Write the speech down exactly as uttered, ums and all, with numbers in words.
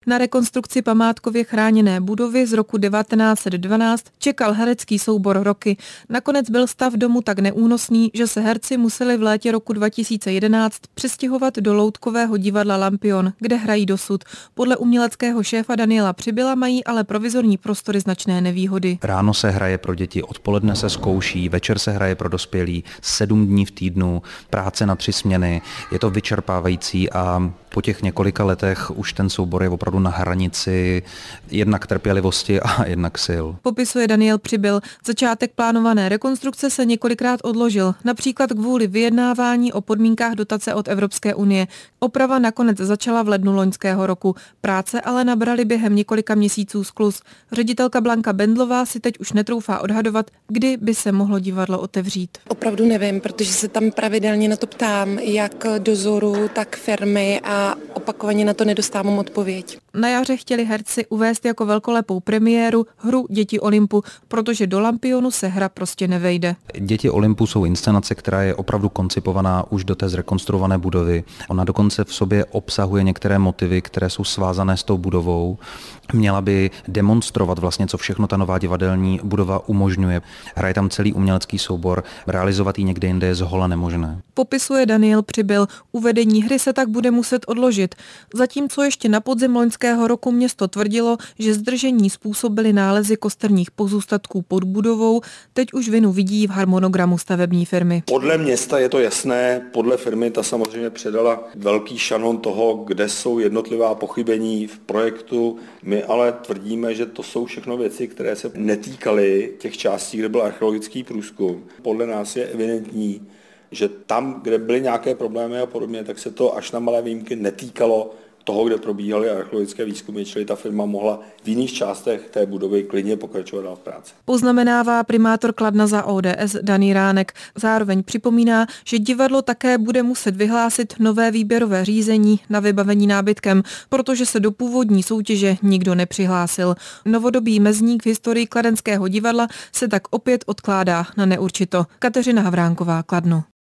Na rekonstrukci památkově chráněné budovy z roku devatenáct set dvanáct čekal herecký soubor roky. Nakonec byl stav domu tak neúnosný, že se herci museli v létě roku dva tisíce jedenáct přestěhovat do loutkového divadla Lampion, kde hrají dosud. Podle uměleckého šéfa Daniela Přibyla mají ale provizorní prostory značné nevýhody. Ráno se hraje pro děti, odpoledne se zkouší, večer se hraje pro dospělí, sedm dní v týdnu, práce na tři směny. Je to vyčerpávající a po těch několika letech už ten soubor je opravdu na hranici jednak trpělivosti a jednak sil. Popisuje Daniel Přibyl. Začátek plánované rekonstrukce se několikrát odložil, například kvůli vyjednávání o podmínkách dotace od Evropské unie. Oprava nakonec začala v lednu loňského roku. Práce ale nabrali během několika měsíců skluz. Ředitelka Blanka Bendlová si teď už netroufá odhadovat, kdy by se mohlo divadlo otevřít. Opravdu nevím, protože se tam pravidelně na to ptám, jak dozoru, tak firmy a opakovaně na to nedostávám odpověď. Na jaře chtěli herci uvést jako velkolepou premiéru hru Děti Olympu, protože do Lampionu se hra prostě nevejde. Děti Olympu jsou inscenace, která je opravdu koncipovaná už do té zrekonstruované budovy. Ona dokonce v sobě obsahuje některé motivy, které jsou svázané s tou budovou. Měla by demonstrovat vlastně, co všechno ta nová divadelní budova umožňuje. Hraje tam celý umělecký soubor, realizovat ji někde jinde je zhola nemožné. Popisuje Daniel Přibyl. Uvedení hry se tak bude muset odložit. Zatímco ještě na podzim loňského roku město tvrdilo, že zdržení způsobily nálezy kosterních pozůstatků pod budovou, teď už vinu vidí v harmonogramu stavební firmy. Podle města je to jasné, podle firmy ta samozřejmě předala velký šanon toho, kde jsou jednotlivá pochybení v projektu. My ale tvrdíme, že to jsou všechno věci, které se netýkaly těch částí, kde byl archeologický průzkum. Podle nás je evidentní, že tam, kde byly nějaké problémy a podobně, tak se to až na malé výjimky netýkalo toho, kde probíhaly archeologické výzkumy, čili ta firma mohla v jiných částech té budovy klidně pokračovat dál v práci. Poznamenává primátor Kladna za O D S Daný Ránek. Zároveň připomíná, že divadlo také bude muset vyhlásit nové výběrové řízení na vybavení nábytkem, protože se do původní soutěže nikdo nepřihlásil. Novodobý mezník v historii kladenského divadla se tak opět odkládá na neurčito. Kateřina Havránková, Kladno.